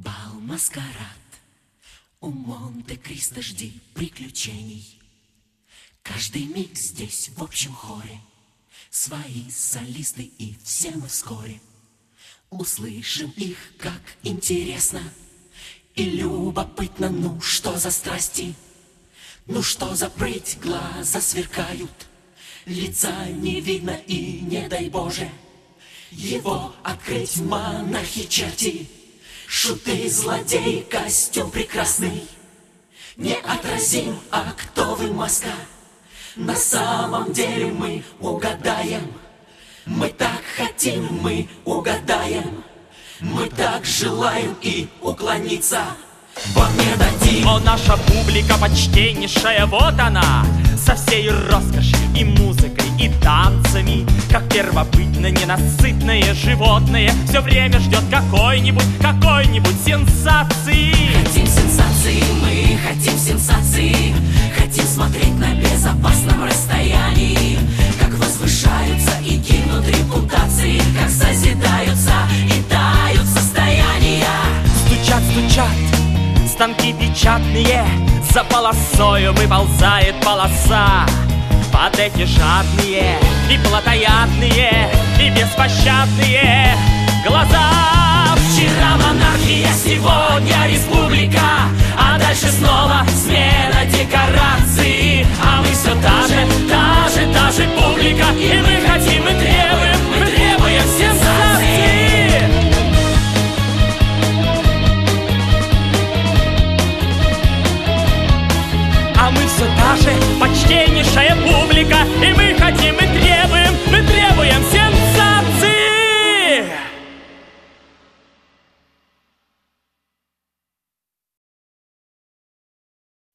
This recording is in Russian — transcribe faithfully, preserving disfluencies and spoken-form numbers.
Бал, маскарад, у Монте-Кристо жди приключений. Каждый миг здесь в общем хоре свои солисты, и все мы вскоре услышим их, как интересно и любопытно. Ну что за страсти, ну что за прыть, глаза сверкают, лица не видно и не дай Боже его открыть. Монахи, черти, шуты, злодеи, костюм прекрасный неотразим. А кто вы, маска? На самом деле мы угадаем. Мы так хотим, мы угадаем. Мы так желаем и уклониться вам не дадим. О, наша публика почтеннейшая, вот она, со всей роскошью и музыкой, и танцами, как первобытно ненасытное животное, все время ждет какой-нибудь, какой-нибудь сенсации. Хотим сенсации, мы хотим сенсации. Хотим смотреть на безопасном расстоянии, как возвышаются и гибнут репутации, как созидаются и тают состояния. Стучат, стучат станки печатные, за полосою выползает полоса. Под эти жадные и плотоядные и беспощадные глаза. Вчера монархия, сегодня республика, а дальше снова смена декораций. А мы все та же, та же, та же публика, и мы хотим